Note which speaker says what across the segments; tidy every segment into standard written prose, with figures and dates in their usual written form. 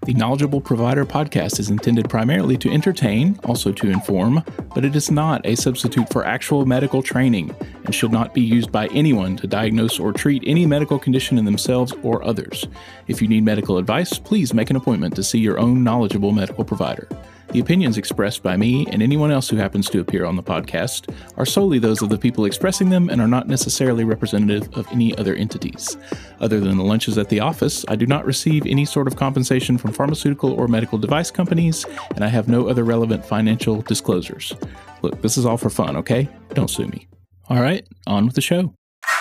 Speaker 1: The Knowledgeable Provider podcast is intended primarily to entertain, also to inform, but it is not a substitute for actual medical training and should not be used by anyone to diagnose or treat any medical condition in themselves or others. If you need medical advice, please make an appointment to see your own knowledgeable medical provider. The opinions expressed by me and anyone else who happens to appear on the podcast are solely those of the people expressing them and are not necessarily representative of any other entities. Other than the lunches at the office, I do not receive any sort of compensation from pharmaceutical or medical device companies, and I have no other relevant financial disclosures. Look, this is all for fun, okay? Don't sue me. All right, on with the show.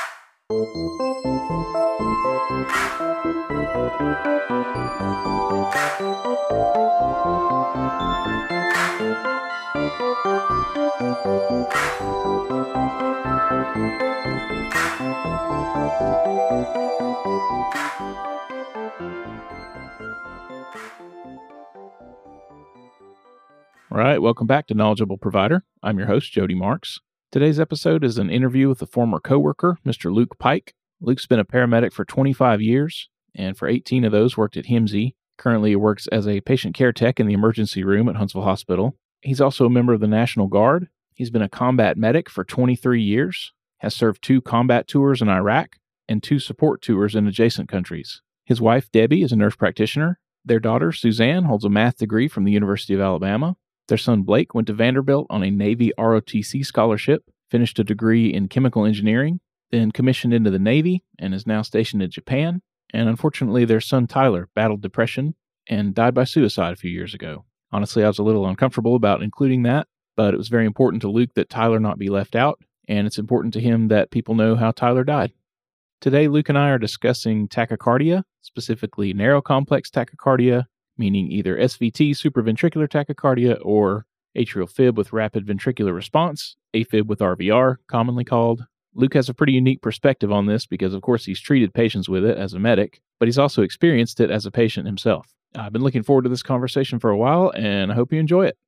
Speaker 1: All right, welcome back to Knowledgeable Provider. I'm your host, Jody Marks. Today's episode is an interview with a former coworker, Mr. Luke Pike. Luke's been a paramedic for 25 years, and for 18 of those worked at HIMSI. Currently, he works as a patient care tech in the emergency room at Huntsville Hospital. He's also a member of the National Guard. He's been a combat medic for 23 years, has served 2 combat tours in Iraq and 2 support tours in adjacent countries. His wife, Debbie, is a nurse practitioner. Their daughter, Suzanne, holds a math degree from the University of Alabama. Their son, Blake, went to Vanderbilt on a Navy ROTC scholarship, finished a degree in chemical engineering, then commissioned into the Navy, and is now stationed in Japan. And unfortunately, their son, Tyler, battled depression and died by suicide a few years ago. Honestly, I was a little uncomfortable about including that, but it was very important to Luke that Tyler not be left out, and it's important to him that people know how Tyler died. Today, Luke and I are discussing tachycardia, specifically narrow complex tachycardia, meaning either SVT, supraventricular tachycardia, or atrial fib with rapid ventricular response, AFib with RVR, commonly called. Luke has a pretty unique perspective on this because, of course, he's treated patients with it as a medic, but he's also experienced it as a patient himself. I've been looking forward to this conversation for a while, and I hope you enjoy it.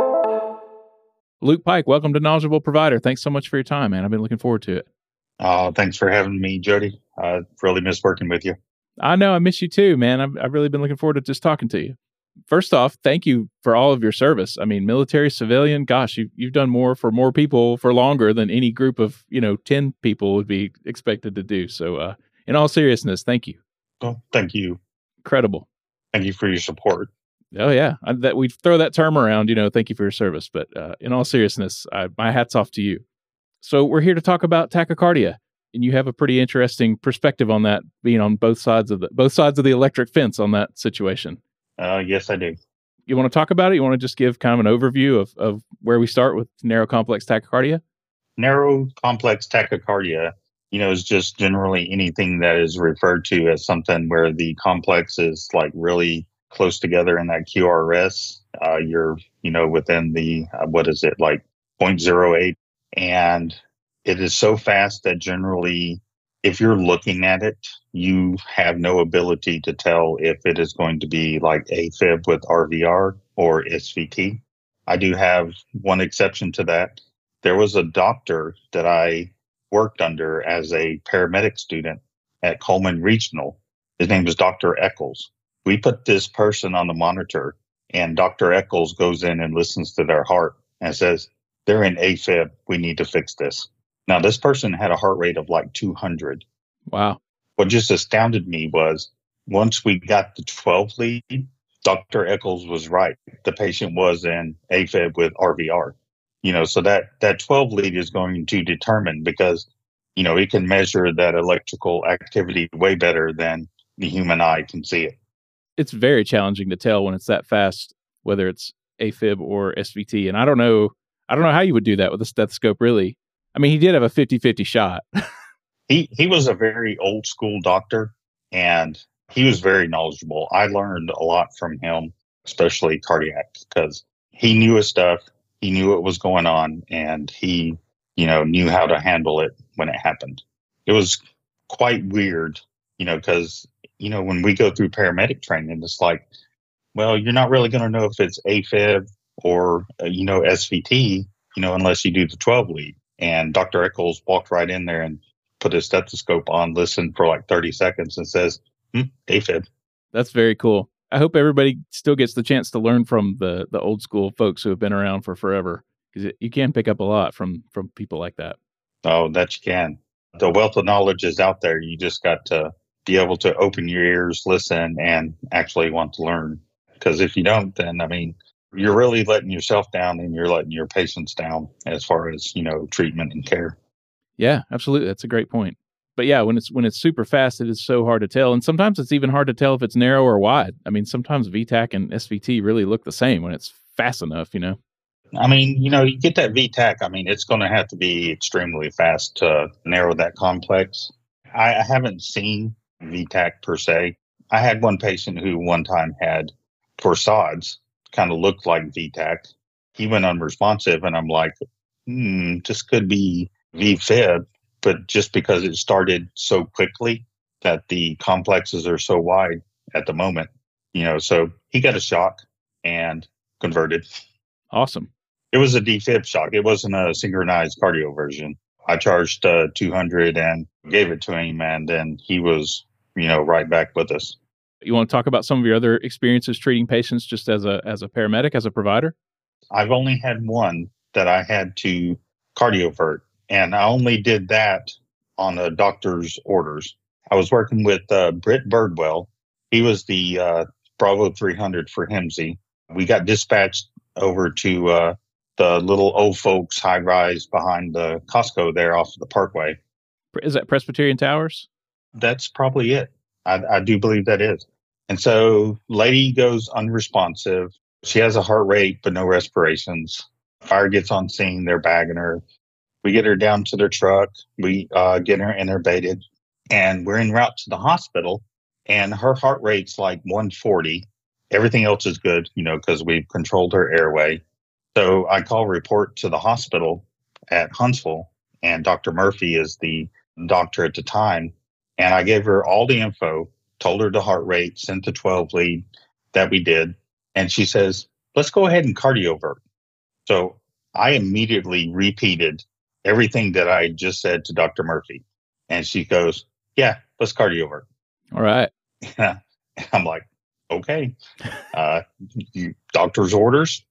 Speaker 1: Luke Pike, welcome to Knowledgeable Provider. Thanks so much for your time, man. I've been looking forward to it.
Speaker 2: Thanks for having me, Jody. I've really missed working with you.
Speaker 1: I know, I miss you too, man. I've really been looking forward to just talking to you. First off, thank you for all of your service. I mean, military, civilian, gosh, you've done more for more people for longer than any group of, 10 people would be expected to do. So in all seriousness, thank you.
Speaker 2: Well, thank you.
Speaker 1: Incredible.
Speaker 2: Thank you for your support.
Speaker 1: Oh, yeah. That we throw that term around, thank you for your service. But in all seriousness, my hat's off to you. So we're here to talk about tachycardia. And you have a pretty interesting perspective on that, being on both sides of the electric fence on that situation.
Speaker 2: Yes, I do.
Speaker 1: You want to talk about it? You want to just give kind of an overview of where we start with narrow complex tachycardia?
Speaker 2: Narrow complex tachycardia, is just generally anything that is referred to as something where the complex is like really close together in that QRS. You're, within the, like 0.08. And it is so fast that generally, if you're looking at it, you have no ability to tell if it is going to be like AFib with RVR or SVT. I do have one exception to that. There was a doctor that I worked under as a paramedic student at Coleman Regional. His name was Dr. Eccles. We put this person on the monitor, and Dr. Eccles goes in and listens to their heart and says, "They're in AFib. We need to fix this." Now, this person had a heart rate of like 200.
Speaker 1: Wow.
Speaker 2: What just astounded me was once we got the 12 lead, Dr. Eccles was right. The patient was in AFib with RVR. So that 12 lead is going to determine because, it can measure that electrical activity way better than the human eye can see it.
Speaker 1: It's very challenging to tell when it's that fast, whether it's AFib or SVT. And I don't know how you would do that with a stethoscope, really. I mean, he did have a 50-50 shot.
Speaker 2: He was a very old school doctor, and he was very knowledgeable. I learned a lot from him, especially cardiac, because he knew his stuff. He knew what was going on, and he, knew how to handle it when it happened. It was quite weird, because, when we go through paramedic training, it's like, well, you're not really going to know if it's AFib or, SVT, unless you do the 12 lead. And Dr. Eccles walked right in there and put his stethoscope on, listened for like 30 seconds and says, AFib.
Speaker 1: That's very cool. I hope everybody still gets the chance to learn from the old school folks who have been around for forever, because you can pick up a lot from people like that.
Speaker 2: Oh, that you can. The wealth of knowledge is out there. You just got to be able to open your ears, listen, and actually want to learn. Because if you don't, then, I mean, you're really letting yourself down and you're letting your patients down as far as, treatment and care.
Speaker 1: Yeah, absolutely. That's a great point. But yeah, when it's super fast, it is so hard to tell. And sometimes it's even hard to tell if it's narrow or wide. I mean, sometimes VTAC and SVT really look the same when it's fast enough,
Speaker 2: I mean, you get that VTAC. I mean, it's going to have to be extremely fast to narrow that complex. I haven't seen VTAC per se. I had one patient who one time had torsades, kind of looked like VTAC. He went unresponsive, and I'm like, this could be VFib, but just because it started so quickly that the complexes are so wide at the moment, so he got a shock and converted.
Speaker 1: Awesome.
Speaker 2: It was a defib shock. It wasn't a synchronized cardioversion. I charged 200 and gave it to him, and then he was, right back with us.
Speaker 1: You want to talk about some of your other experiences treating patients just as a paramedic, as a provider?
Speaker 2: I've only had one that I had to cardiovert, and I only did that on a doctor's orders. I was working with Britt Birdwell. He was the Bravo 300 for HIMSI. We got dispatched over to the little old folks high rise behind the Costco there off the Parkway.
Speaker 1: Is that Presbyterian Towers?
Speaker 2: That's probably it. I do believe that is. And so lady goes unresponsive. She has a heart rate, but no respirations. Fire gets on scene. They're bagging her. We get her down to their truck. We get her intubated, and we're en route to the hospital, and her heart rate's like 140. Everything else is good, because we've controlled her airway. So I call report to the hospital at Huntsville, and Dr. Murphy is the doctor at the time. And I gave her all the info, told her the heart rate, sent the 12 lead that we did. And she says, let's go ahead and cardiovert. So I immediately repeated everything that I just said to Dr. Murphy. And she goes, yeah, let's cardiovert.
Speaker 1: All right.
Speaker 2: I'm like, okay, doctor's orders.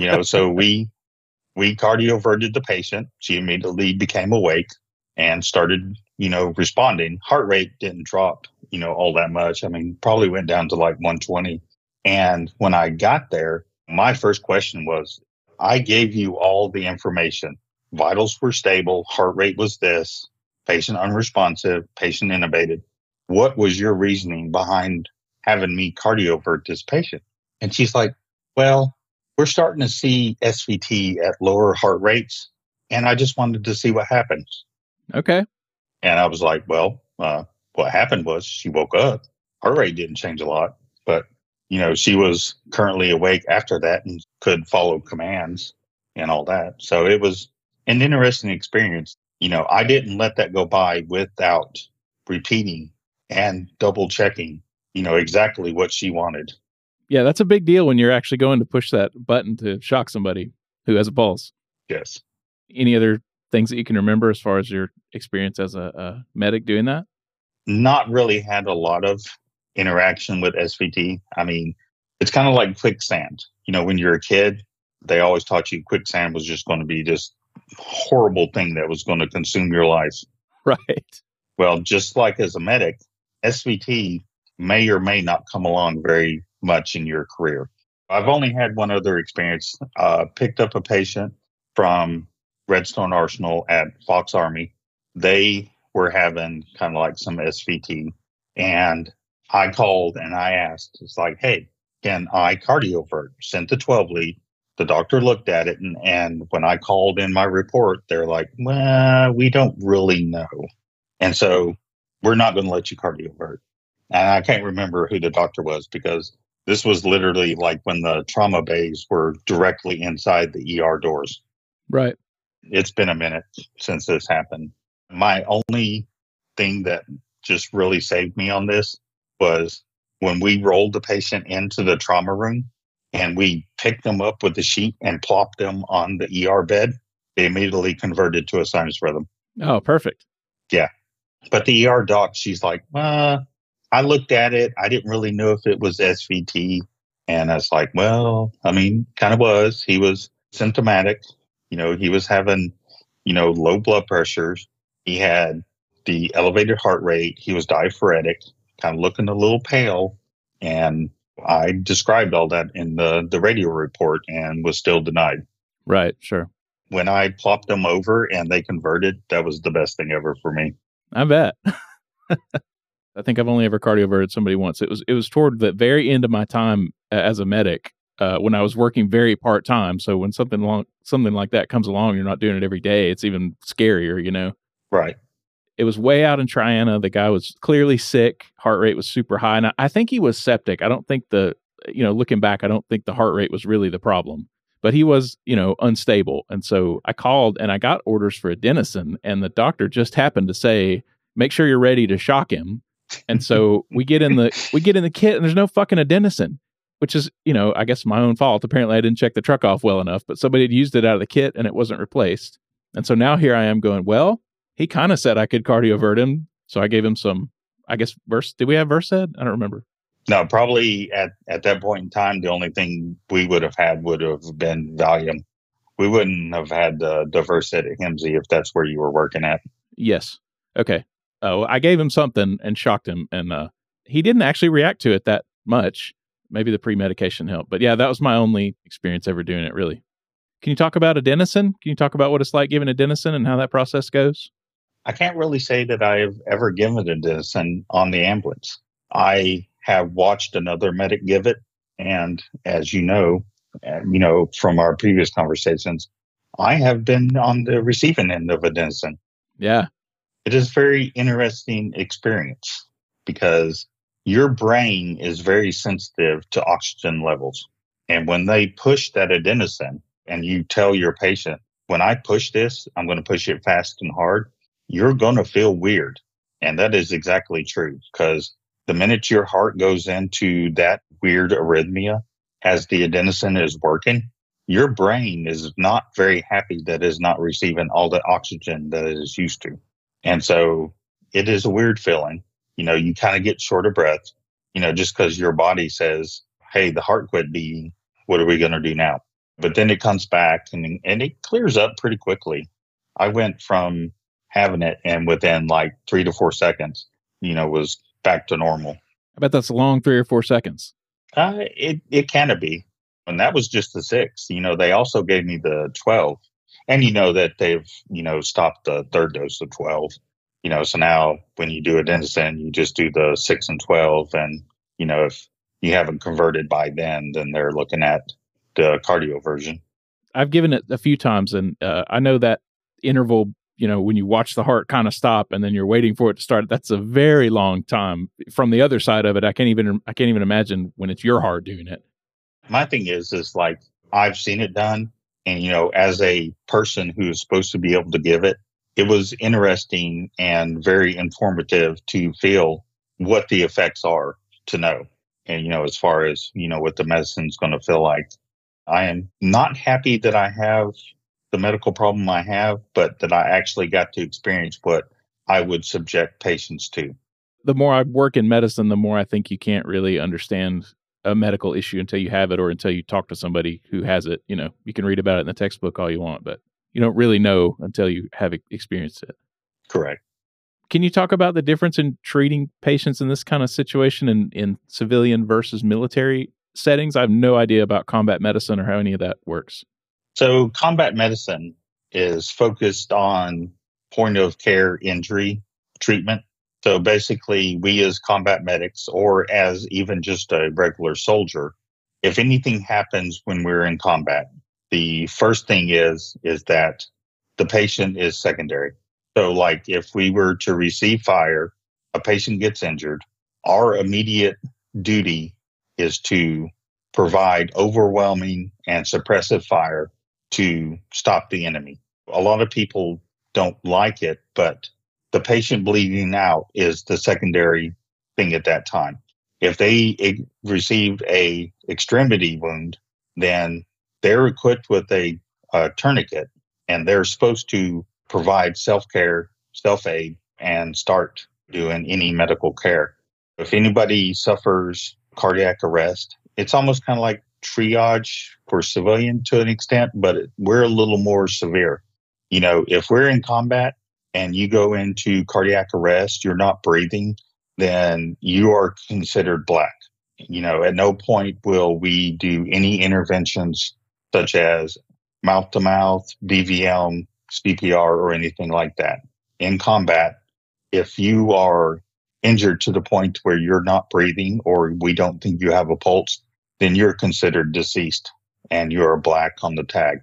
Speaker 2: So we cardioverted the patient. She immediately became awake and started, responding. Heart rate didn't drop, all that much. I mean, probably went down to like 120. And when I got there, my first question was, I gave you all the information. Vitals were stable. Heart rate was this. Patient unresponsive. Patient intubated. What was your reasoning behind having me cardiovert this patient? And she's like, well, we're starting to see SVT at lower heart rates, and I just wanted to see what happens.
Speaker 1: Okay.
Speaker 2: And I was like, well, what happened was she woke up. Heart rate didn't change a lot, but, she was currently awake after that and could follow commands and all that. So it was an interesting experience. I didn't let that go by without repeating and double checking, exactly what she wanted.
Speaker 1: Yeah, that's a big deal when you're actually going to push that button to shock somebody who has a pulse.
Speaker 2: Yes.
Speaker 1: Any other things that you can remember as far as your experience as a medic doing that?
Speaker 2: Not really had a lot of interaction with SVT. I mean, it's kind of like quicksand. When you're a kid, they always taught you quicksand was just going to be this horrible thing that was going to consume your life.
Speaker 1: Right.
Speaker 2: Well, just like as a medic, SVT may or may not come along very much in your career. I've only had one other experience. Picked up a patient from Redstone Arsenal at Fox Army. They were having kind of like some SVT, and I called and I asked, it's like, hey, can I cardiovert? Sent the 12 lead. The doctor looked at it, and when I called in my report, they're like, well, we don't really know. And so we're not going to let you cardiovert. And I can't remember who the doctor was, because this was literally like when the trauma bays were directly inside the ER doors.
Speaker 1: Right.
Speaker 2: It's been a minute since this happened. My only thing that just really saved me on this was when we rolled the patient into the trauma room and we picked them up with the sheet and plopped them on the ER bed, they immediately converted to a sinus rhythm.
Speaker 1: Oh, perfect.
Speaker 2: Yeah. But the ER doc, she's like, I looked at it. I didn't really know if it was SVT. And I was like, well, I mean, kind of was. He was symptomatic. He was having, low blood pressures. He had the elevated heart rate. He was diaphoretic, kind of looking a little pale. And I described all that in the radio report and was still denied.
Speaker 1: Right, sure.
Speaker 2: When I plopped them over and they converted, that was the best thing ever for me.
Speaker 1: I bet. I think I've only ever cardioverted somebody once. It was toward the very end of my time as a medic, when I was working very part time. So when something like that comes along, you're not doing it every day. It's even scarier.
Speaker 2: Right.
Speaker 1: It was way out in Triana. The guy was clearly sick. Heart rate was super high, and I think he was septic. I don't think looking back, I don't think the heart rate was really the problem, but he was unstable. And so I called and I got orders for adenosine, and the doctor just happened to say, "Make sure you're ready to shock him." And so we get in the kit and there's no fucking adenosine, which is, I guess my own fault. Apparently I didn't check the truck off well enough, but somebody had used it out of the kit and it wasn't replaced. And so now here I am going, well, he kind of said I could cardiovert him. So I gave him some, I guess, did we have Versed? I don't remember.
Speaker 2: No, probably at that point in time, the only thing we would have had would have been Valium. We wouldn't have had the Versed at Hemsey if that's where you were working at.
Speaker 1: Yes. Okay. I gave him something and shocked him, and he didn't actually react to it that much. Maybe the pre-medication helped. But yeah, that was my only experience ever doing it, really. Can you talk about adenosine? Can you talk about what it's like giving adenosine and how that process goes?
Speaker 2: I can't really say that I've ever given adenosine on the ambulance. I have watched another medic give it. And as you know from our previous conversations, I have been on the receiving end of adenosine.
Speaker 1: Yeah.
Speaker 2: It is a very interesting experience because your brain is very sensitive to oxygen levels. And when they push that adenosine and you tell your patient, when I push this, I'm going to push it fast and hard, you're going to feel weird. And that is exactly true because the minute your heart goes into that weird arrhythmia as the adenosine is working, your brain is not very happy that it is not receiving all the oxygen that it is used to. And so it is a weird feeling. You kind of get short of breath, just because your body says, hey, the heart quit beating. What are we going to do now? But then it comes back and it clears up pretty quickly. I went from having it and within like 3 to 4 seconds, was back to normal.
Speaker 1: I bet that's a long 3 or 4 seconds.
Speaker 2: It can be. And that was just the 6. They also gave me the 12. And that they've, stopped the third dose of 12. So now when you do adenosine, you just do the 6 and 12. And, if you haven't converted by then they're looking at the cardio version.
Speaker 1: I've given it a few times, and I know that interval, when you watch the heart kind of stop and then you're waiting for it to start, that's a very long time. From the other side of it, I can't even imagine when it's your heart doing it.
Speaker 2: My thing is like, I've seen it done. And, as a person who is supposed to be able to give it, it was interesting and very informative to feel what the effects are to know. And, as far as, what the medicine's going to feel like. I am not happy that I have the medical problem I have, but that I actually got to experience what I would subject patients to.
Speaker 1: The more I work in medicine, the more I think you can't really understand a medical issue until you have it or until you talk to somebody who has it. You can read about it in the textbook all you want, but you don't really know until you have experienced it.
Speaker 2: Correct.
Speaker 1: Can you talk about the difference in treating patients in this kind of situation in civilian versus military settings? I have no idea about combat medicine or how any of that works.
Speaker 2: So combat medicine is focused on point of care injury treatment. So basically, we as combat medics or as even just a regular soldier, if anything happens when we're in combat, the first thing is that the patient is secondary. So like if we were to receive fire, a patient gets injured, our immediate duty is to provide overwhelming and suppressive fire to stop the enemy. A lot of people don't like it, but the patient bleeding out is the secondary thing at that time. If they received a extremity wound, then they're equipped with a tourniquet, and they're supposed to provide self-care, self-aid, and start doing any medical care. If anybody suffers cardiac arrest, it's almost kind of like triage for civilian to an extent, but we're a little more severe. If we're in combat and you go into cardiac arrest, you're not breathing, then you are considered black. At no point will we do any interventions such as mouth to mouth, BVM, CPR, or anything like that. In combat, if you are injured to the point where you're not breathing or we don't think you have a pulse, then you're considered deceased and you're black on the tag.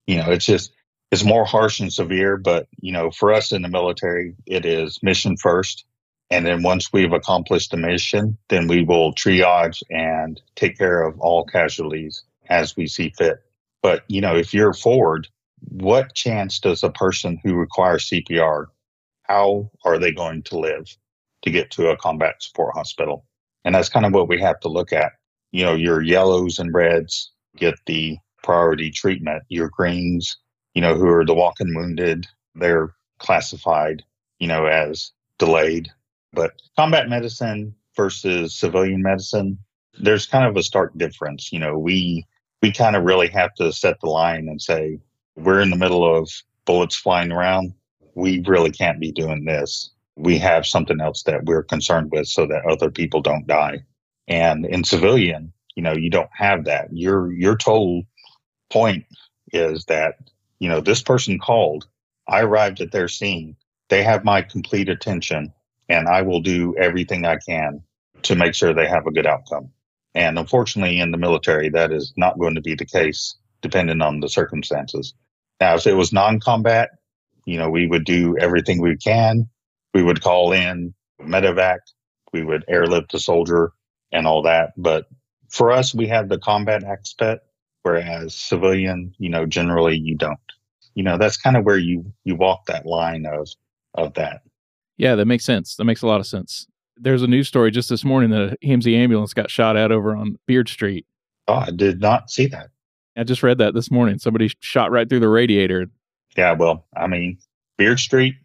Speaker 2: It's more harsh and severe, but for us in the military, it is mission first. And then once we've accomplished the mission, then we will triage and take care of all casualties as we see fit. But, if you're forward, what chance does a person who requires CPR, how are they going to live to get to a combat support hospital? And that's kind of what we have to look at. Your yellows and reds get the priority treatment. Your greens, who are the walking wounded, they're classified, as delayed. But combat medicine versus civilian medicine, there's kind of a stark difference. We kind of really have to set the line and say, we're in the middle of bullets flying around. We really can't be doing this. We have something else that we're concerned with so that other people don't die. And in civilian, you don't have that. Your total point is that, this person called, I arrived at their scene. They have my complete attention. And I will do everything I can to make sure they have a good outcome. And unfortunately, in the military, that is not going to be the case, depending on the circumstances. Now, if it was non-combat, we would do everything we can. We would call in medevac. We would airlift the soldier and all that. But for us, we have the combat aspect, whereas civilian, generally you don't. That's kind of where you walk that line of that.
Speaker 1: Yeah, that makes sense. That makes a lot of sense. There's a news story just this morning that a HMZ ambulance got shot at over on Beard Street.
Speaker 2: Oh, I did not see that.
Speaker 1: I just read that this morning. Somebody shot right through the radiator.
Speaker 2: Yeah, well, Beard Street,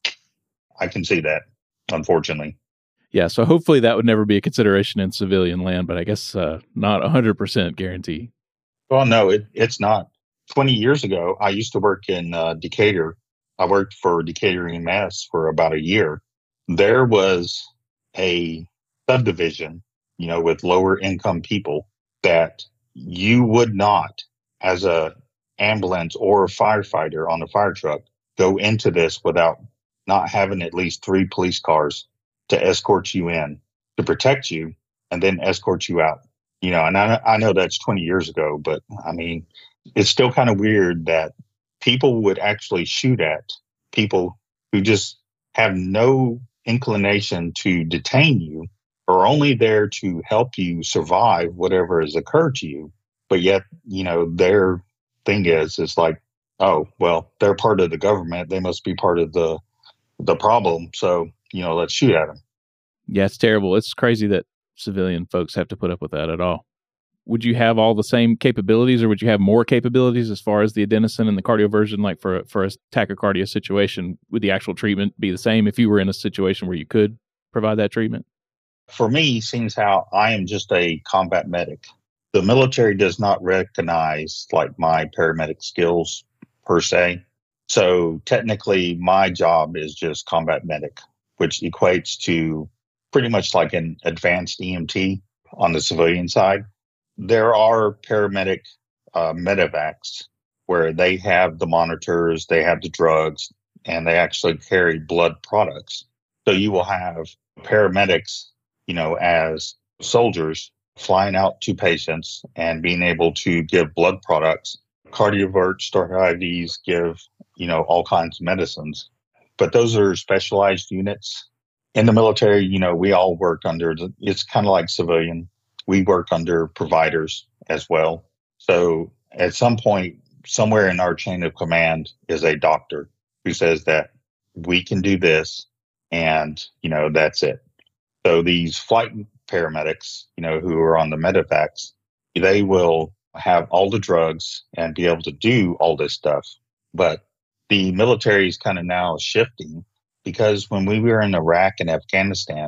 Speaker 2: I can see that, unfortunately.
Speaker 1: Yeah, so hopefully that would never be a consideration in civilian land, but I guess not 100% guarantee.
Speaker 2: Well, no, it's not. 20 years ago, I used to work in Decatur. I worked for Decatur EMS for about a year. There was a subdivision, with lower income people that you would not, as a ambulance or a firefighter on a fire truck, go into this without not having at least 3 police cars to escort you in, to protect you, and then escort you out. And I know that's 20 years ago, but it's still kind of weird that people would actually shoot at people who just have no inclination to detain you or only there to help you survive whatever has occurred to you. But yet, their thing is like, oh, well, they're part of the government. They must be part of the problem. So, let's shoot at them.
Speaker 1: Yeah, it's terrible. It's crazy that civilian folks have to put up with that at all. Would you have all the same capabilities, or would you have more capabilities as far as the adenosine and the cardioversion? Like for a tachycardia situation, would the actual treatment be the same if you were in a situation where you could provide that treatment?
Speaker 2: For me, seems how I am just a combat medic. The military does not recognize like my paramedic skills per se. So technically my job is just combat medic, which equates to pretty much like an advanced EMT on the civilian side. There are paramedic medevacs where they have the monitors, they have the drugs, and they actually carry blood products. So you will have paramedics, as soldiers flying out to patients and being able to give blood products, cardiovert, start IVs, give, all kinds of medicines. But those are specialized units. In the military, we all work under, it's kind of like civilian. We work under providers as well. So at some point, somewhere in our chain of command is a doctor who says that we can do this and, that's it. So these flight paramedics, who are on the medevacs, they will have all the drugs and be able to do all this stuff. But the military is kind of now shifting because when we were in Iraq and Afghanistan,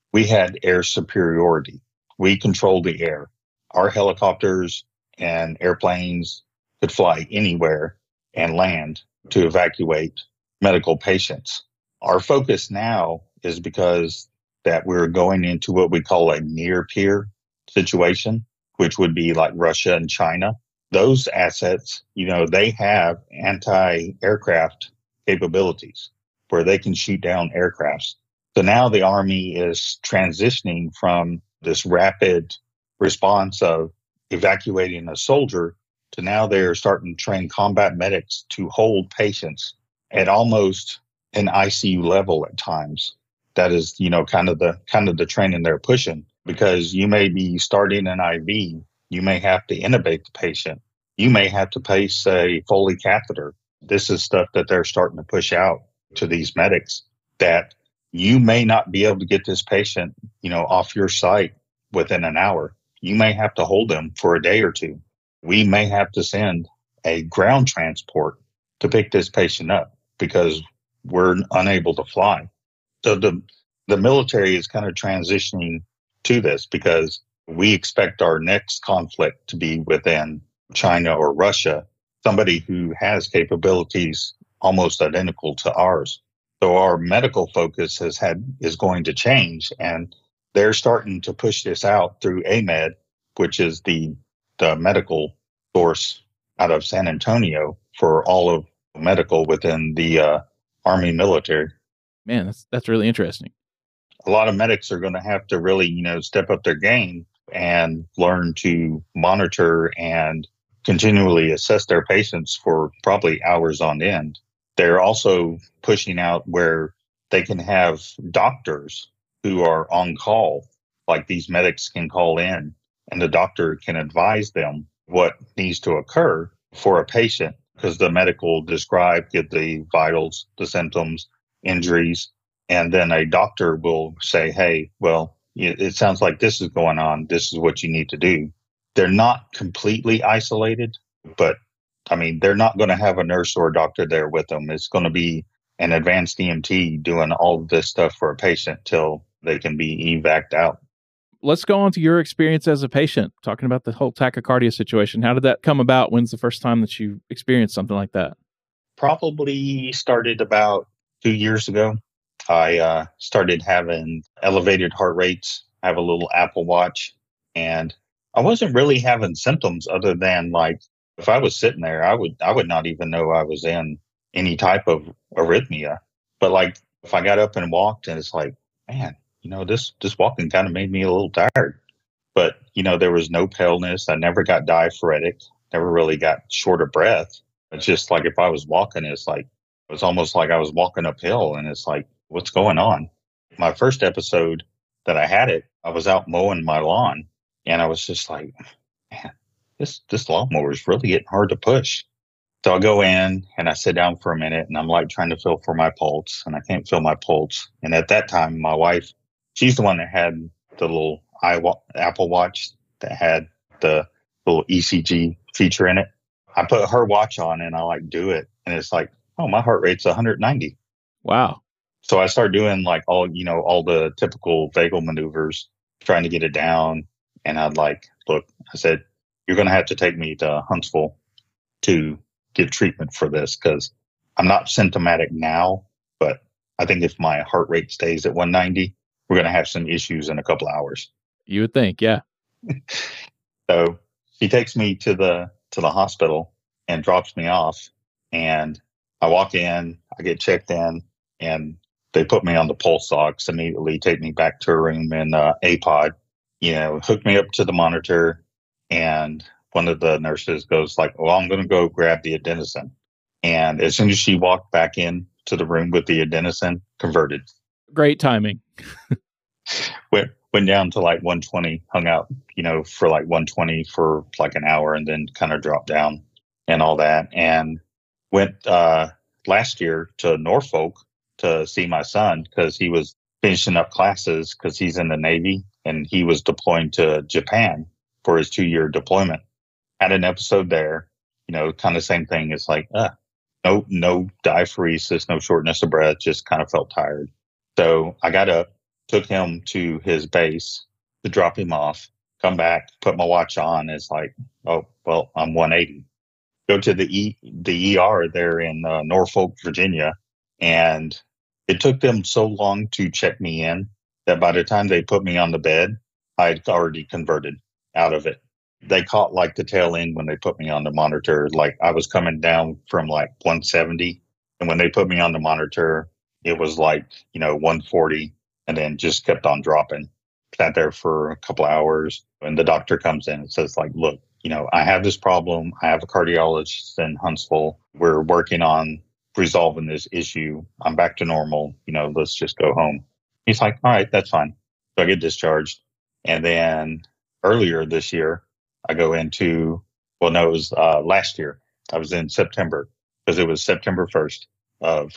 Speaker 2: we had air superiority. We controlled the air. Our helicopters and airplanes could fly anywhere and land to evacuate medical patients. Our focus now is because that we're going into what we call a near peer situation, which would be like Russia and China. Those assets, they have anti-aircraft capabilities where they can shoot down aircrafts. So now the Army is transitioning from this rapid response of evacuating a soldier to now they're starting to train combat medics to hold patients at almost an ICU level at times. That is, kind of the training they're pushing, because you may be starting an IV, you may have to intubate the patient, you may have to place a Foley catheter. This is stuff that they're starting to push out to these medics, that you may not be able to get this patient, off your site within an hour. You may have to hold them for a day or two. We may have to send a ground transport to pick this patient up because we're unable to fly. So the military is kind of transitioning to this because we expect our next conflict to be within China or Russia, somebody who has capabilities almost identical to ours. So our medical focus is going to change, and they're starting to push this out through AMED, which is the medical source out of San Antonio for all of medical within the Army military.
Speaker 1: Man, that's really interesting.
Speaker 2: A lot of medics are going to have to really, step up their game and learn to monitor and continually assess their patients for probably hours on end. They're also pushing out where they can have doctors who are on call, like these medics can call in, and the doctor can advise them what needs to occur for a patient, because the medic will give the vitals, the symptoms, injuries, and then a doctor will say, hey, well, it sounds like this is going on. This is what you need to do. They're not completely isolated, but they're not going to have a nurse or a doctor there with them. It's going to be an advanced EMT doing all of this stuff for a patient till they can be evac'd out.
Speaker 1: Let's go on to your experience as a patient, talking about the whole tachycardia situation. How did that come about? When's the first time that you experienced something like that?
Speaker 2: Probably started about 2 years ago. I started having elevated heart rates. I have a little Apple Watch, and I wasn't really having symptoms other than, like, if I was sitting there, I would not even know I was in any type of arrhythmia. But like if I got up and walked, and it's like, man, this walking kind of made me a little tired. But there was no paleness. I never got diaphoretic. Never really got short of breath. It's just like if I was walking, it was almost like I was walking uphill, and it's like, what's going on? My first episode that I had it, I was out mowing my lawn, and I was just like, man, this lawnmower is really getting hard to push. So I go in and I sit down for a minute, and I'm like trying to feel for my pulse, and I can't feel my pulse. And at that time, my wife, she's the one that had the little Apple Watch that had the little ECG feature in it. I put her watch on and I do it, and it's like, oh, my heart rate's 190.
Speaker 1: Wow.
Speaker 2: So I start doing all the typical vagal maneuvers, trying to get it down. And look, I said, you're going to have to take me to Huntsville to get treatment for this, because I'm not symptomatic now, but I think if my heart rate stays at 190, we're going to have some issues in a couple hours.
Speaker 1: You would think, yeah.
Speaker 2: So he takes me to the hospital and drops me off, and I walk in, I get checked in, and they put me on the pulse ox immediately, take me back to a room in APOD, hook me up to the monitor. And one of the nurses goes like, well, I'm going to go grab the adenosine. And as soon as she walked back in to the room with the adenosine, converted.
Speaker 1: Great timing.
Speaker 2: Went down to 120, hung out, for 120 for an hour, and then kind of dropped down and all that. And went last year to Norfolk to see my son, because he was finishing up classes, because he's in the Navy and he was deploying to Japan for his 2-year deployment. Had an episode there, kind of same thing. It's like, no diaphoresis, no shortness of breath, just kind of felt tired. So I got up took him to his base to drop him off, come back, put my watch on. It's like, oh, well, I'm 180. Go to the ER there in Norfolk, Virginia. And it took them so long to check me in that by the time they put me on the bed, I'd already converted out of it. They caught like the tail end when they put me on the monitor. Like I was coming down from like 170. And when they put me on the monitor, it was like, 140 and then just kept on dropping. Sat there for a couple hours and the doctor comes in and says like, look, I have this problem. I have a cardiologist in Huntsville. We're working on resolving this issue. I'm back to normal. Let's just go home. He's like, all right, that's fine. So I get discharged. And then earlier this year, I go into, well, no, it was last year. I was in September because it was September 1st of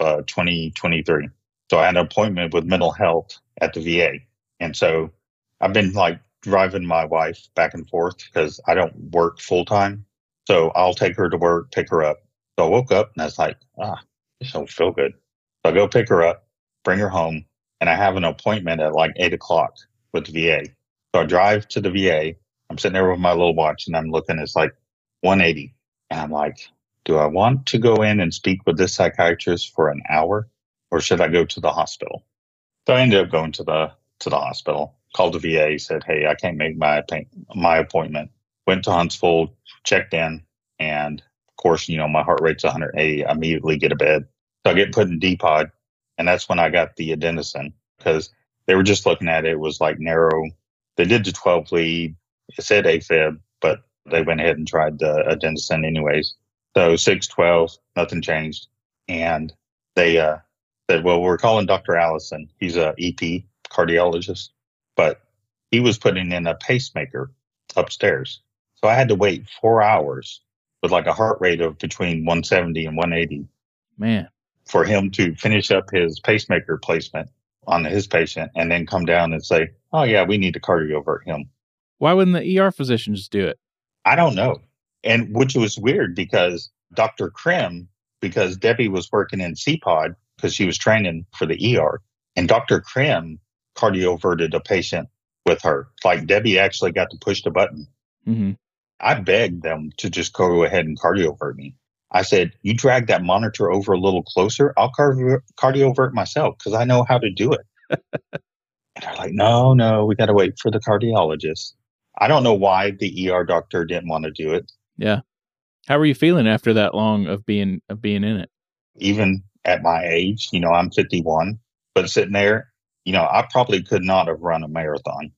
Speaker 2: 2023. So I had an appointment with mental health at the VA. And so I've been like driving my wife back and forth because I don't work full time. So I'll take her to work, pick her up. So I woke up and I was like, this don't feel good. So I go pick her up, bring her home, and I have an appointment at like 8:00 with the VA. So I drive to the VA. I'm sitting there with my little watch and I'm looking, it's like 180. And I'm like, do I want to go in and speak with this psychiatrist for an hour or should I go to the hospital? So I ended up going to the hospital, called the VA, said, hey, I can't make my appointment. Went to Huntsville, checked in, and of course, my heart rate's 180. I immediately get a bed. So I get put in D-Pod, and that's when I got the adenosine because they were just looking at it. It was like narrow. They did the 12 lead. It said AFib, but they went ahead and tried the adenosine anyways. So 612, nothing changed. And they said, well, we're calling Dr. Allison. He's a EP cardiologist, but he was putting in a pacemaker upstairs. So I had to wait 4 hours with like a heart rate of between 170 and 180.
Speaker 1: Man.
Speaker 2: For him to finish up his pacemaker placement on his patient and then come down and say, oh yeah, we need to cardiovert him.
Speaker 1: Why wouldn't the ER physicians do it?
Speaker 2: I don't know. And which was weird because Dr. Krim, because Debbie was working in CPOD because she was training for the ER, and Dr. Krim cardioverted a patient with her. Like Debbie actually got to push the button.
Speaker 1: Mm-hmm.
Speaker 2: I begged them to just go ahead and cardiovert me. I said, you drag that monitor over a little closer, I'll cardiovert myself because I know how to do it. And they're like, no, we got to wait for the cardiologist. I don't know why the ER doctor didn't want to do it.
Speaker 1: Yeah. How were you feeling after that long of being in it?
Speaker 2: Even at my age, I'm 51, but sitting there, I probably could not have run a marathon.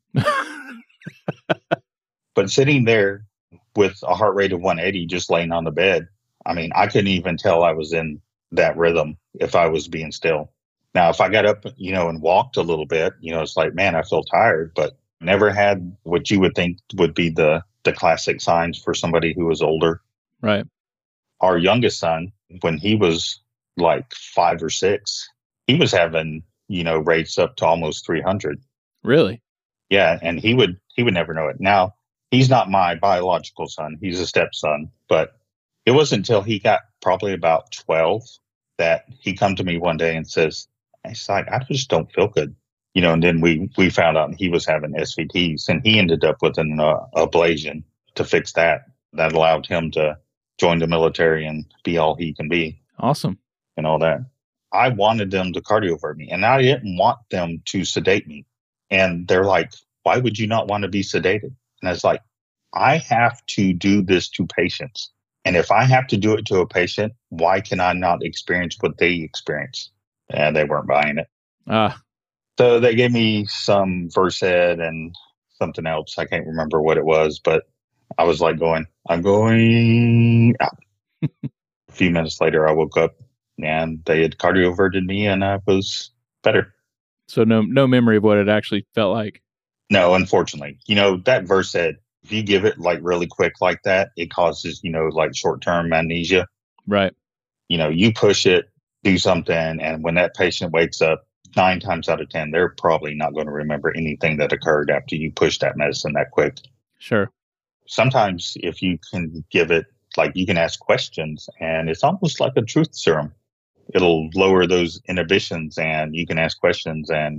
Speaker 2: But sitting there with a heart rate of 180, just laying on the bed, I mean, I couldn't even tell I was in that rhythm if I was being still. Now, if I got up, and walked a little bit, it's like, man, I feel tired, but never had what you would think would be the classic signs for somebody who was older.
Speaker 1: Right.
Speaker 2: Our youngest son, when he was like 5 or 6, he was having, rates up to almost 300.
Speaker 1: Really?
Speaker 2: Yeah. And he would never know it. Now, he's not my biological son. He's a stepson, but it wasn't until he got probably about 12 that he come to me one day and says, it's like, I just don't feel good. And then we found out he was having SVTs and he ended up with an ablation to fix that. That allowed him to join the military and be all he can be.
Speaker 1: Awesome.
Speaker 2: And all that. I wanted them to cardiovert me and I didn't want them to sedate me. And they're like, why would you not want to be sedated? And it's like, I have to do this to patients. And if I have to do it to a patient, why can I not experience what they experience? And they weren't buying it. So they gave me some Versed and something else. I can't remember what it was, but I was like I'm going out. A few minutes later, I woke up and they had cardioverted me and I was better.
Speaker 1: So no memory of what it actually felt like?
Speaker 2: No, unfortunately. That Versed, if you give it like really quick like that, it causes, like short-term amnesia.
Speaker 1: Right.
Speaker 2: You push it, do something, and when that patient wakes up, 9 times out of 10, they're probably not going to remember anything that occurred after you push that medicine that quick.
Speaker 1: Sure.
Speaker 2: Sometimes if you can give it, like you can ask questions, and it's almost like a truth serum. It'll lower those inhibitions, and you can ask questions, and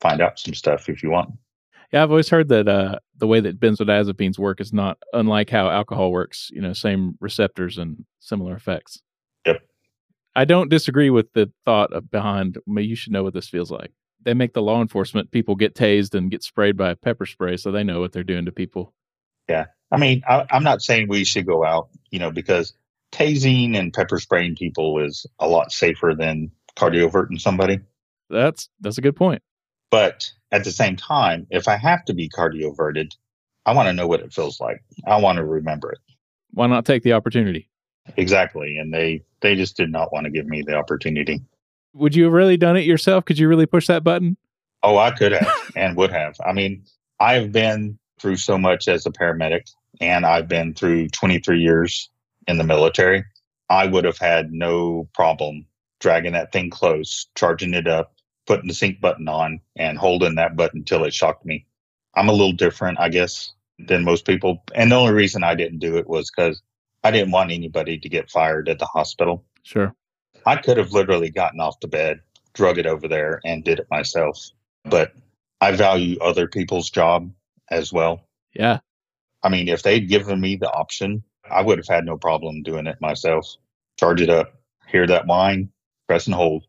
Speaker 2: find out some stuff if you want.
Speaker 1: Yeah, I've always heard that the way that benzodiazepines work is not unlike how alcohol works, same receptors and similar effects.
Speaker 2: Yep.
Speaker 1: I don't disagree with the thought behind, you should know what this feels like. They make the law enforcement people get tased and get sprayed by pepper spray, so they know what they're doing to people.
Speaker 2: Yeah. I mean, I'm not saying we should go out, because tasing and pepper spraying people is a lot safer than cardioverting somebody.
Speaker 1: That's a good point.
Speaker 2: But at the same time, if I have to be cardioverted, I want to know what it feels like. I want to remember it.
Speaker 1: Why not take the opportunity?
Speaker 2: Exactly. And they just did not want to give me the opportunity.
Speaker 1: Would you have really done it yourself? Could you really push that button?
Speaker 2: Oh, I could have and would have. I mean, I've been through so much as a paramedic, and I've been through 23 years in the military. I would have had no problem dragging that thing close, charging it up, putting the sync button on, and holding that button till it shocked me. I'm a little different, I guess, than most people. And the only reason I didn't do it was because I didn't want anybody to get fired at the hospital.
Speaker 1: Sure.
Speaker 2: I could have literally gotten off the bed, drug it over there, and did it myself. But I value other people's job as well.
Speaker 1: Yeah.
Speaker 2: I mean, if they'd given me the option, I would have had no problem doing it myself. Charge it up, hear that whine, press and hold.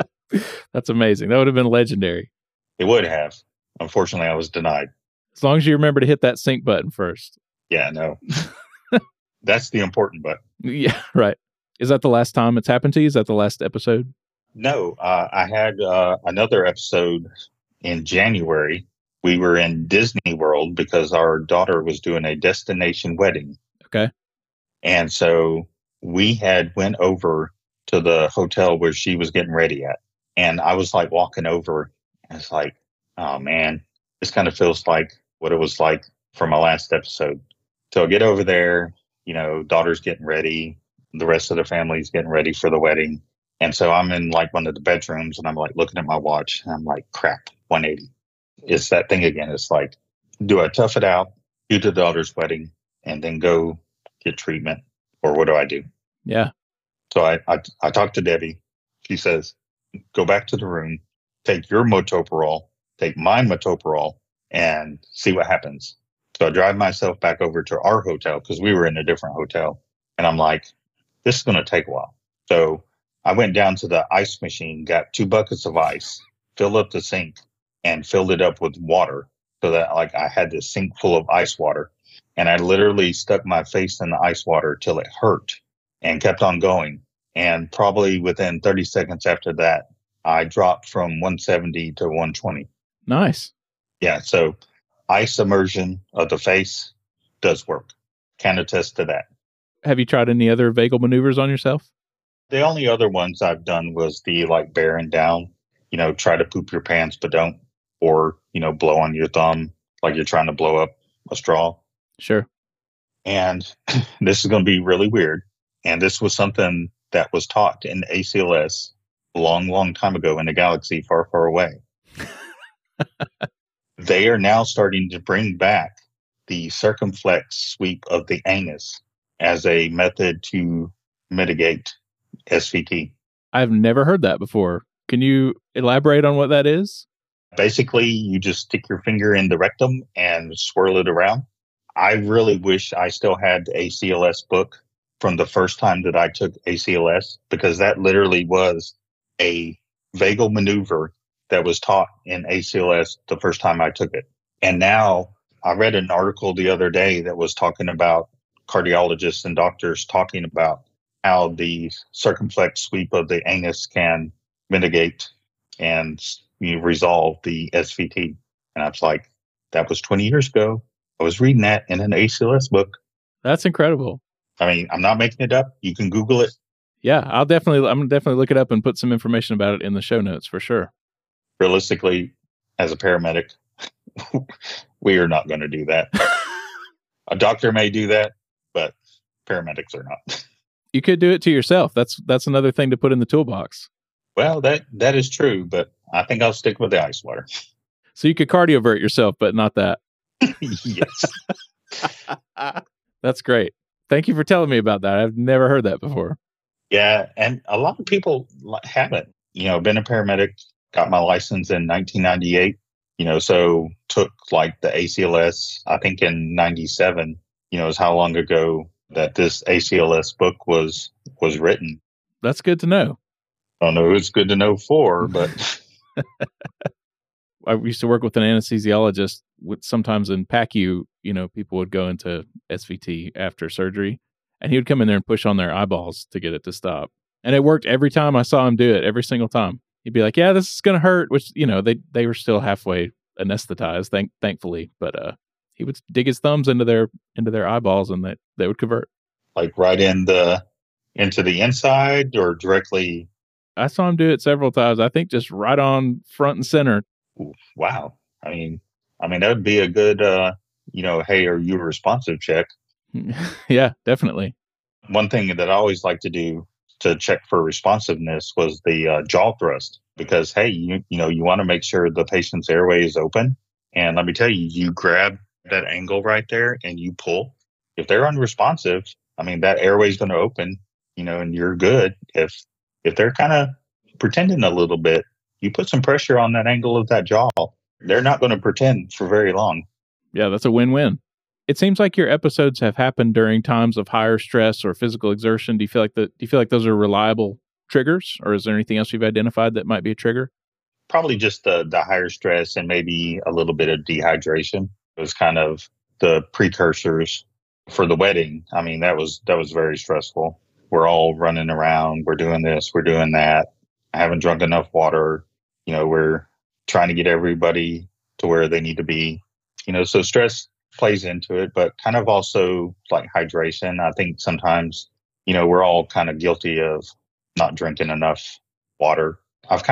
Speaker 1: That's amazing. That would have been legendary.
Speaker 2: It would have. Unfortunately, I was denied.
Speaker 1: As long as you remember to hit that sync button first.
Speaker 2: Yeah, no. That's the important button.
Speaker 1: Yeah, right. Is that the last time it's happened to you? Is that the last episode?
Speaker 2: No, I had another episode in January. We were in Disney World because our daughter was doing a destination wedding.
Speaker 1: Okay.
Speaker 2: And so we had went over to the hotel where she was getting ready at. And I was like walking over, and it's like, oh man, this kind of feels like what it was like for my last episode. So I get over there, daughter's getting ready. The rest of the family's getting ready for the wedding. And so I'm in like one of the bedrooms, and I'm like looking at my watch, and I'm like, crap, 180. It's that thing again. It's like, do I tough it out, do the daughter's wedding, and then go get treatment? Or what do I do?
Speaker 1: Yeah.
Speaker 2: So I talked to Debbie. She says, go back to the room, take your metoprolol, take my metoprolol, and see what happens. So I drive myself back over to our hotel because we were in a different hotel. And I'm like, this is going to take a while. So I went down to the ice machine, got 2 buckets of ice, filled up the sink, and filled it up with water so that like I had this sink full of ice water. And I literally stuck my face in the ice water till it hurt and kept on going. And probably within 30 seconds after that, I dropped from 170 to 120.
Speaker 1: Nice.
Speaker 2: Yeah. So ice immersion of the face does work. Can attest to that.
Speaker 1: Have you tried any other vagal maneuvers on yourself?
Speaker 2: The only other ones I've done was the like bearing down, try to poop your pants, but don't, or, blow on your thumb like you're trying to blow up a straw.
Speaker 1: Sure.
Speaker 2: And this is going to be really weird. And this was something that was taught in ACLS a long, long time ago in a galaxy far, far away. They are now starting to bring back the circumflex sweep of the anus as a method to mitigate SVT.
Speaker 1: I've never heard that before. Can you elaborate on what that is?
Speaker 2: Basically, you just stick your finger in the rectum and swirl it around. I really wish I still had the ACLS book from the first time that I took ACLS, because that literally was a vagal maneuver that was taught in ACLS the first time I took it. And now I read an article the other day that was talking about cardiologists and doctors talking about how the circumflex sweep of the anus can mitigate and resolve the SVT. And I was like, that was 20 years ago. I was reading that in an ACLS book.
Speaker 1: That's incredible.
Speaker 2: I mean, I'm not making it up. You can Google it.
Speaker 1: Yeah, I'm gonna definitely look it up and put some information about it in the show notes for sure.
Speaker 2: Realistically, as a paramedic, we are not going to do that. A doctor may do that, but paramedics are not.
Speaker 1: You could do it to yourself. That's another thing to put in the toolbox.
Speaker 2: Well, that is true, but I think I'll stick with the ice water.
Speaker 1: So you could cardiovert yourself, but not that.
Speaker 2: Yes.
Speaker 1: That's great. Thank you for telling me about that. I've never heard that before.
Speaker 2: Yeah, and a lot of people haven't. Been a paramedic got my license in 1998, so took like the ACLS, I think in 97, is how long ago that this ACLS book was written.
Speaker 1: That's good to know.
Speaker 2: I don't know who it's good to know for, but
Speaker 1: I used to work with an anesthesiologist. Sometimes in PACU, people would go into SVT after surgery, and he would come in there and push on their eyeballs to get it to stop. And it worked every time I saw him do it, every single time. He'd be like, "Yeah, this is going to hurt," which, they were still halfway anesthetized, thankfully. But he would dig his thumbs into their eyeballs, and they would convert.
Speaker 2: like right into the inside or directly.
Speaker 1: I saw him do it several times. I think just right on front and center.
Speaker 2: Ooh, wow. I mean, that would be a good, hey, are you responsive check?
Speaker 1: Yeah, definitely.
Speaker 2: One thing that I always like to do to check for responsiveness was the jaw thrust, because, hey, you want to make sure the patient's airway is open. And let me tell you, you grab that angle right there and you pull. If they're unresponsive, that airway is going to open, and you're good. If they're kind of pretending a little bit, you put some pressure on that angle of that jaw, they're not going to pretend for very long.
Speaker 1: Yeah, that's a win-win. It seems like your episodes have happened during times of higher stress or physical exertion. Do you feel like those are reliable triggers, or is there anything else you've identified that might be a trigger?
Speaker 2: Probably just the higher stress and maybe a little bit of dehydration. It was kind of the precursors for the wedding. That was very stressful. We're all running around. We're doing this. We're doing that. I haven't drunk enough water. We're trying to get everybody to where they need to be. So stress plays into it, but kind of also like hydration. I think sometimes, we're all kind of guilty of not drinking enough water.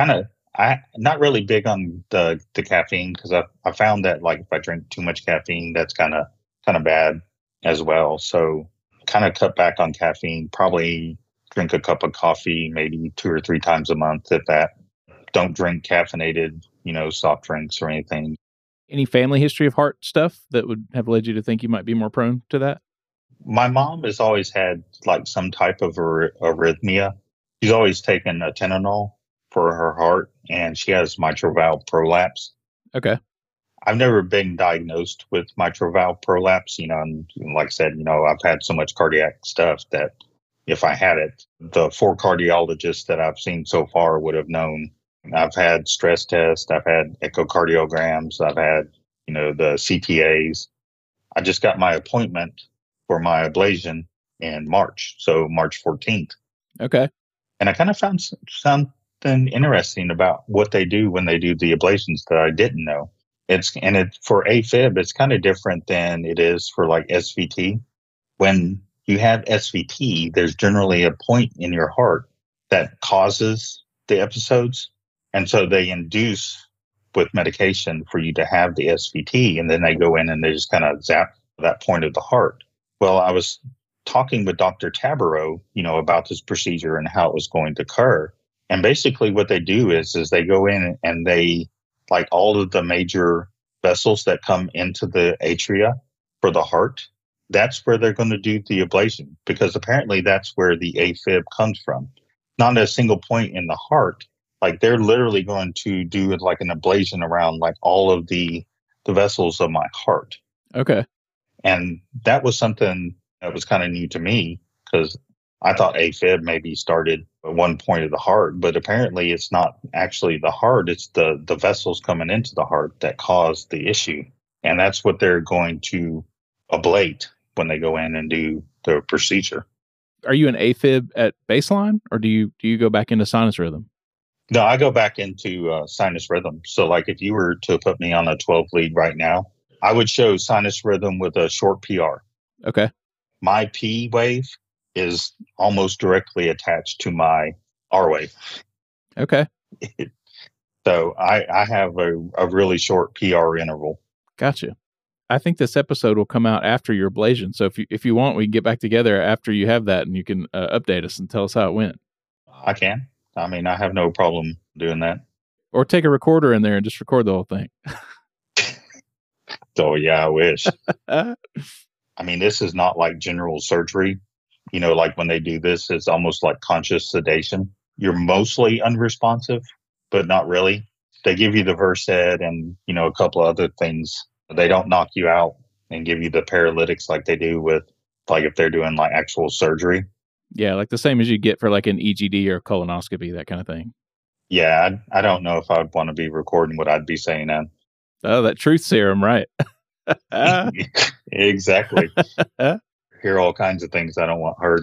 Speaker 2: I'm not really big on the caffeine, because I found that like if I drink too much caffeine, that's kind of bad as well. So kind of cut back on caffeine, probably drink a cup of coffee maybe 2 or 3 times a month, if that. Don't drink caffeinated, soft drinks or anything.
Speaker 1: Any family history of heart stuff that would have led you to think you might be more prone to that?
Speaker 2: My mom has always had like some type of arrhythmia. She's always taken a Tylenol for her heart, and she has mitral valve prolapse.
Speaker 1: Okay.
Speaker 2: I've never been diagnosed with mitral valve prolapse, and like I said, I've had so much cardiac stuff that if I had it, the 4 cardiologists that I've seen so far would have known. I've had stress tests, I've had echocardiograms, I've had, the CTAs. I just got my appointment for my ablation in March, so March 14th.
Speaker 1: Okay.
Speaker 2: And I kind of found something interesting about what they do when they do the ablations that I didn't know. It's for AFib, it's kind of different than it is for like SVT. When you have SVT, there's generally a point in your heart that causes the episodes. And so they induce with medication for you to have the SVT, and then they go in and they just kind of zap that point of the heart. Well, I was talking with Dr. Tabarot, about this procedure and how it was going to occur. And basically what they do is they go in and they, like all of the major vessels that come into the atria for the heart, that's where they're going to do the ablation, because apparently that's where the AFib comes from. Not a single point in the heart. Like they're literally going to do it like an ablation around like all of the vessels of my heart.
Speaker 1: Okay.
Speaker 2: And that was something that was kind of new to me, because I thought AFib maybe started at one point of the heart, but apparently it's not actually the heart. It's the vessels coming into the heart that cause the issue. And that's what they're going to ablate when they go in and do the procedure.
Speaker 1: Are you an AFib at baseline, or do you go back into sinus rhythm?
Speaker 2: No, I go back into sinus rhythm. So like if you were to put me on a 12 lead right now, I would show sinus rhythm with a short PR.
Speaker 1: Okay.
Speaker 2: My P wave is almost directly attached to my R wave.
Speaker 1: Okay.
Speaker 2: So I have a really short PR interval.
Speaker 1: Gotcha. I think this episode will come out after your ablation. So if you want, we can get back together after you have that, and you can update us and tell us how it went.
Speaker 2: I can. I have no problem doing that.
Speaker 1: Or take a recorder in there and just record the whole thing.
Speaker 2: Oh, yeah, I wish. This is not like general surgery. Like when they do this, it's almost like conscious sedation. You're mostly unresponsive, but not really. they give you the Versed and, a couple of other things. They don't knock you out and give you the paralytics like they do with, like, if they're doing like actual surgery.
Speaker 1: Yeah, like the same as you get for like an EGD or colonoscopy, that kind of thing.
Speaker 2: Yeah, I don't know if I'd want to be recording what I'd be saying then.
Speaker 1: Oh, that truth serum, right?
Speaker 2: Exactly. Hear all kinds of things I don't want heard.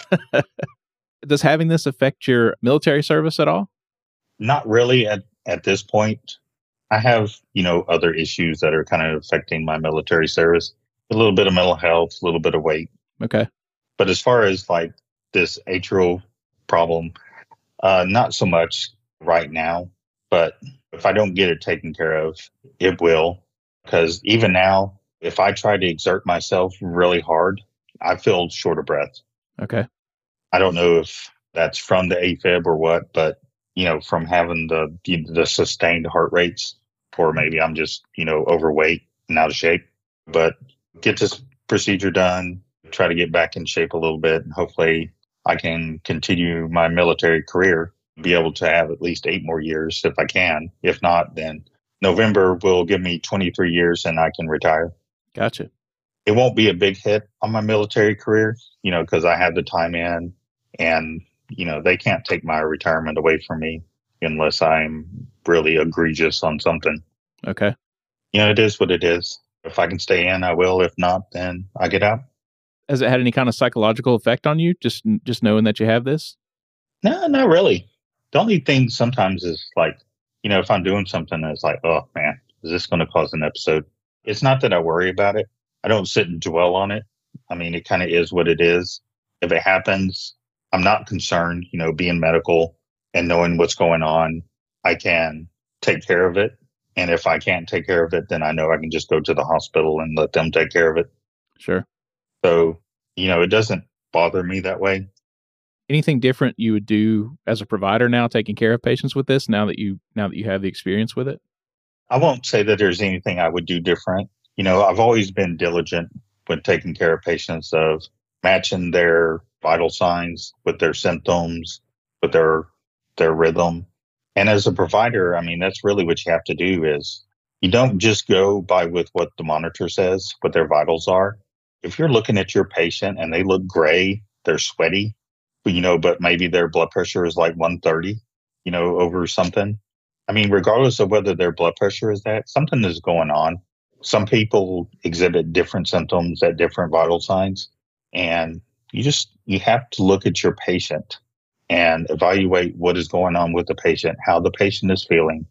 Speaker 1: Does having this affect your military service at all?
Speaker 2: Not really at this point. I have, other issues that are kind of affecting my military service. A little bit of mental health, a little bit of weight.
Speaker 1: Okay.
Speaker 2: But as far as like this atrial problem, not so much right now. But if I don't get it taken care of, it will. Because even now, if I try to exert myself really hard, I feel short of breath.
Speaker 1: Okay.
Speaker 2: I don't know if that's from the AFib or what, but from having the sustained heart rates, or maybe I'm just overweight and out of shape. But get this procedure done, try to get back in shape a little bit, and hopefully I can continue my military career, be able to have at least 8 more years if I can. If not, then November will give me 23 years and I can retire.
Speaker 1: Gotcha.
Speaker 2: It won't be a big hit on my military career, because I have the time in, and, they can't take my retirement away from me unless I'm really egregious on something.
Speaker 1: Okay.
Speaker 2: It is what it is. If I can stay in, I will. If not, then I get out.
Speaker 1: Has it had any kind of psychological effect on you, just knowing that you have this?
Speaker 2: No, not really. The only thing sometimes is like, if I'm doing something that's like, oh man, is this going to cause an episode? It's not that I worry about it. I don't sit and dwell on it. I mean, it kind of is what it is. If it happens, I'm not concerned, being medical and knowing what's going on. I can take care of it. And if I can't take care of it, then I know I can just go to the hospital and let them take care of it.
Speaker 1: Sure.
Speaker 2: So, it doesn't bother me that way.
Speaker 1: Anything different you would do as a provider now, taking care of patients with this, now that you have the experience with it?
Speaker 2: I won't say that there's anything I would do different. I've always been diligent when taking care of patients, of matching their vital signs with their symptoms, with their rhythm. And as a provider, I mean, that's really what you have to do. Is you don't just go by with what the monitor says, what their vitals are. If you're looking at your patient and they look gray, they're sweaty, but maybe their blood pressure is like 130, over something. I mean, regardless of whether their blood pressure is that, something is going on. Some people exhibit different symptoms at different vital signs. And you have to look at your patient and evaluate what is going on with the patient, how the patient is feeling,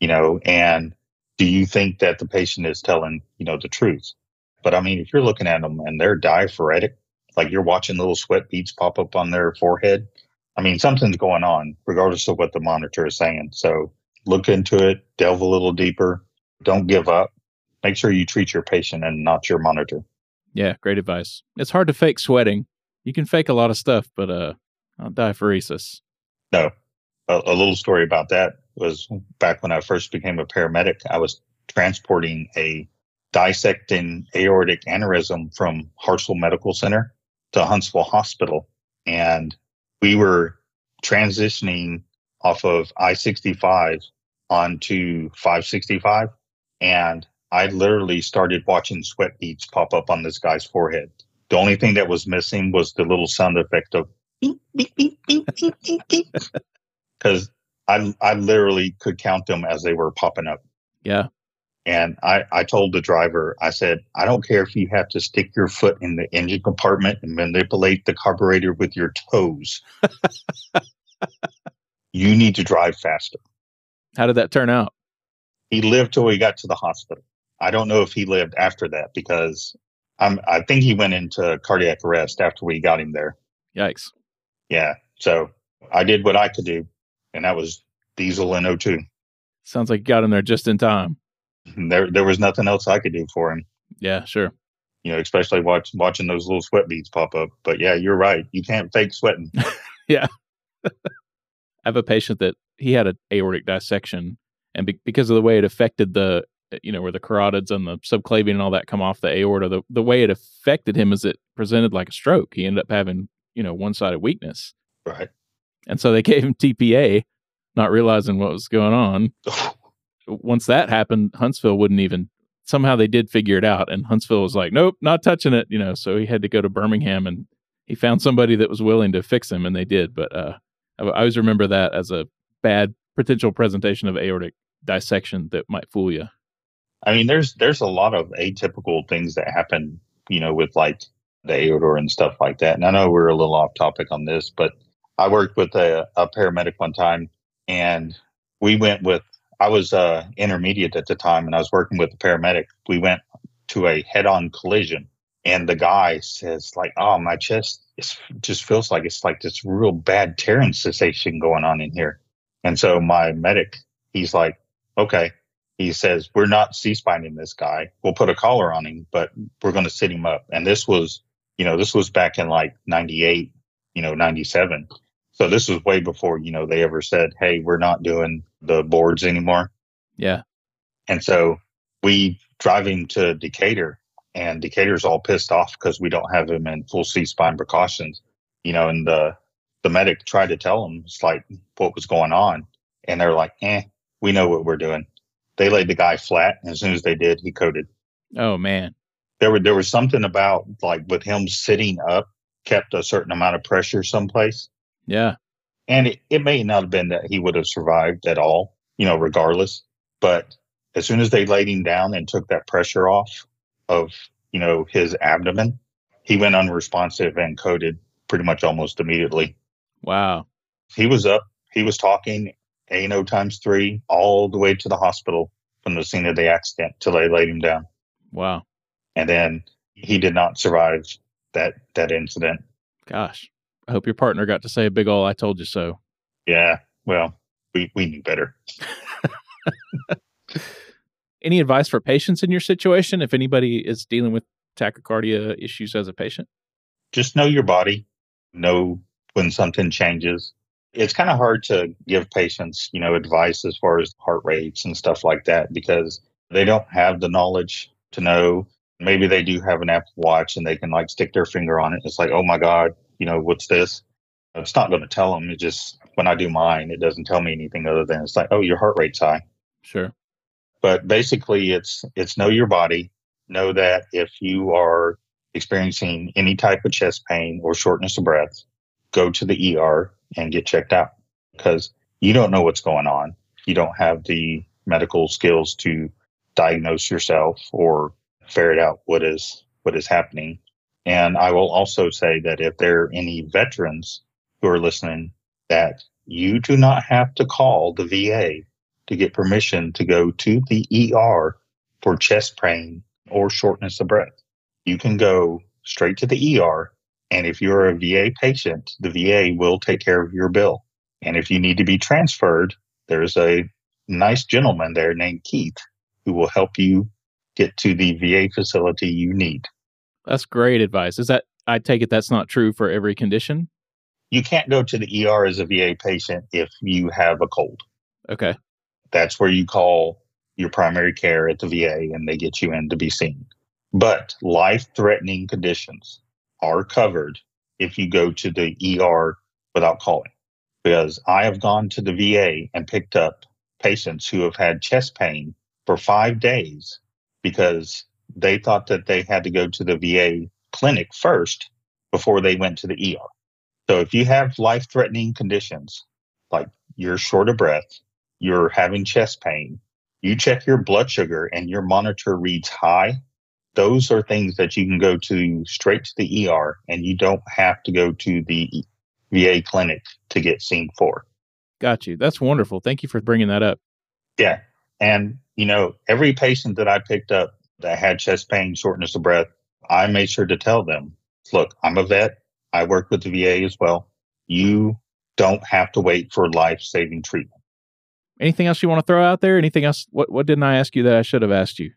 Speaker 2: and do you think that the patient is telling, the truth? But I mean, if you're looking at them and they're diaphoretic, like you're watching little sweat beads pop up on their forehead, I mean, something's going on, regardless of what the monitor is saying. So look into it, delve a little deeper, don't give up. Make sure you treat your patient and not your monitor.
Speaker 1: Yeah, great advice. It's hard to fake sweating. You can fake a lot of stuff, but not diaphoresis.
Speaker 2: No. A little story about that was back when I first became a paramedic, I was transporting a dissecting aortic aneurysm from Hartselle Medical Center to Huntsville Hospital. And we were transitioning off of I-65 onto 565. And I literally started watching sweat beads pop up on this guy's forehead. The only thing that was missing was the little sound effect of beep, beep, beep, beep, beep, beep, beep. Because I literally could count them as they were popping up.
Speaker 1: Yeah.
Speaker 2: And I told the driver, I said, I don't care if you have to stick your foot in the engine compartment and manipulate the carburetor with your toes. You need to drive faster.
Speaker 1: How did that turn out?
Speaker 2: He lived till he got to the hospital. I don't know if he lived after that, because I think he went into cardiac arrest after we got him there.
Speaker 1: Yikes.
Speaker 2: Yeah. So I did what I could do, and that was diesel and O2.
Speaker 1: Sounds like you got him there just in time.
Speaker 2: There was nothing else I could do for him.
Speaker 1: Yeah, sure.
Speaker 2: Especially watching those little sweat beads pop up. But yeah, you're right. You can't fake sweating.
Speaker 1: Yeah. I have a patient that he had an aortic dissection, and because of the way it affected the, where the carotids and the subclavian and all that come off the aorta, the way it affected him is it presented like a stroke. He ended up having, one-sided weakness.
Speaker 2: Right.
Speaker 1: And so they gave him TPA, not realizing what was going on. once that happened, Huntsville wouldn't even, somehow they did figure it out. And Huntsville was like, nope, not touching it. So he had to go to Birmingham and he found somebody that was willing to fix him, and they did. But I always remember that as a bad potential presentation of aortic dissection that might fool you.
Speaker 2: I mean, there's a lot of atypical things that happen, with like the aorta and stuff like that. And I know we're a little off topic on this, but I worked with a paramedic one time, and I was intermediate at the time, and I was working with a paramedic. We went to a head-on collision, and the guy says like, "Oh, my chest just feels like it's like this real bad tearing sensation going on in here." And so my medic, he's like, "Okay." He says, "We're not C-spining this guy. We'll put a collar on him, but we're going to sit him up." And this was back in like 98, 97. So this was way before, they ever said, "Hey, we're not doing the boards anymore."
Speaker 1: Yeah.
Speaker 2: And so we drive him to Decatur, and Decatur's all pissed off because we don't have him in full C-spine precautions, and the medic tried to tell him it's like what was going on. And they're like, we know what we're doing. They laid the guy flat, and as soon as they did, he coded.
Speaker 1: Oh man.
Speaker 2: There was something about like with him sitting up kept a certain amount of pressure someplace.
Speaker 1: Yeah.
Speaker 2: And it may not have been that he would have survived at all, regardless. But as soon as they laid him down and took that pressure off of, his abdomen, he went unresponsive and coded pretty much almost immediately.
Speaker 1: Wow.
Speaker 2: He was up, he was talking A&O times 3 all the way to the hospital from the scene of the accident till they laid him down.
Speaker 1: Wow.
Speaker 2: And then he did not survive that incident.
Speaker 1: Gosh. I hope your partner got to say a big ol' "I told you so."
Speaker 2: Yeah. Well, we knew better.
Speaker 1: Any advice for patients in your situation if anybody is dealing with tachycardia issues as a patient?
Speaker 2: Just know your body. Know when something changes. It's kind of hard to give patients, advice as far as heart rates and stuff like that because they don't have the knowledge to know. Maybe they do have an Apple Watch and they can like stick their finger on it. It's like, oh my God, what's this? It's not going to tell them. It just, when I do mine, it doesn't tell me anything other than it's like, oh, your heart rate's high.
Speaker 1: Sure.
Speaker 2: But basically it's know your body. Know that if you are experiencing any type of chest pain or shortness of breath, go to the ER and get checked out because you don't know what's going on. You don't have the medical skills to diagnose yourself or ferret out what is happening. And I will also say that if there are any veterans who are listening, that you do not have to call the VA to get permission to go to the ER for chest pain or shortness of breath. You can go straight to the ER. And if you're a VA patient, the VA will take care of your bill. And if you need to be transferred, there's a nice gentleman there named Keith who will help you get to the VA facility you need.
Speaker 1: That's great advice. I take it that's not true for every condition?
Speaker 2: You can't go to the ER as a VA patient if you have a cold.
Speaker 1: Okay.
Speaker 2: That's where you call your primary care at the VA and they get you in to be seen. But life-threatening conditions are covered if you go to the ER without calling. Because I have gone to the VA and picked up patients who have had chest pain for 5 days because they thought that they had to go to the VA clinic first before they went to the ER. So if you have life-threatening conditions, like you're short of breath, you're having chest pain, you check your blood sugar and your monitor reads high, those are things that you can go to straight to the ER and you don't have to go to the VA clinic to get seen for.
Speaker 1: Got you. That's wonderful. Thank you for bringing that up.
Speaker 2: Yeah. And, every patient that I picked up that had chest pain, shortness of breath, I made sure to tell them, look, I'm a vet. I work with the VA as well. You don't have to wait for life-saving treatment.
Speaker 1: Anything else you want to throw out there? Anything else? What didn't I ask you that I should have asked you?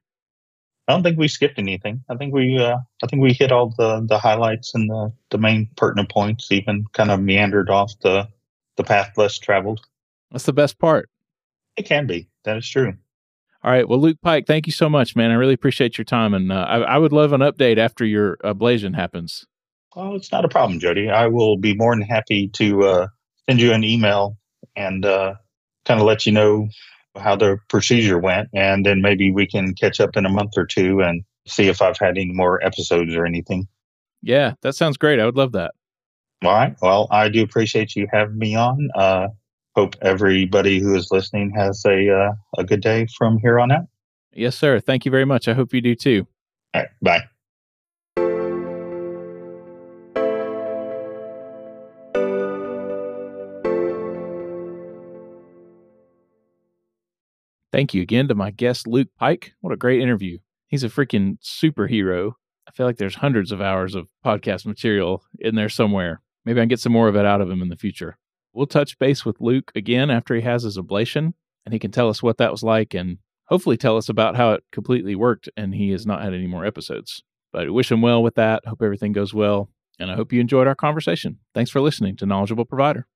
Speaker 2: I don't think we skipped anything. I think we hit all the highlights and the main pertinent points, even kind of meandered off the path less traveled.
Speaker 1: That's the best part.
Speaker 2: It can be. That is true.
Speaker 1: All right. Well, Luke Pike, thank you so much, man. I really appreciate your time. And I would love an update after your ablation happens.
Speaker 2: Oh, it's not a problem, Jody. I will be more than happy to send you an email and kind of let you know how the procedure went, and then maybe we can catch up in a month or two and see if I've had any more episodes or anything.
Speaker 1: Yeah, that sounds great. I would love that.
Speaker 2: All right. Well, I do appreciate you having me on. Hope everybody who is listening has a good day from here on out.
Speaker 1: Yes, sir. Thank you very much. I hope you do too.
Speaker 2: All right. Bye.
Speaker 1: Thank you again to my guest, Luke Pike. What a great interview. He's a freaking superhero. I feel like there's hundreds of hours of podcast material in there somewhere. Maybe I can get some more of it out of him in the future. We'll touch base with Luke again after he has his ablation, and he can tell us what that was like and hopefully tell us about how it completely worked and he has not had any more episodes. But I wish him well with that. Hope everything goes well. And I hope you enjoyed our conversation. Thanks for listening to Knowledgeable Provider.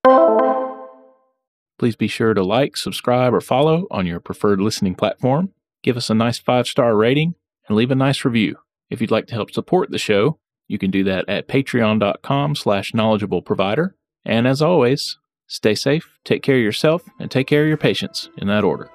Speaker 1: Please be sure to like, subscribe, or follow on your preferred listening platform. Give us a nice 5-star rating and leave a nice review. If you'd like to help support the show, you can do that at patreon.com/knowledgeableprovider. And as always, stay safe, take care of yourself, and take care of your patients in that order.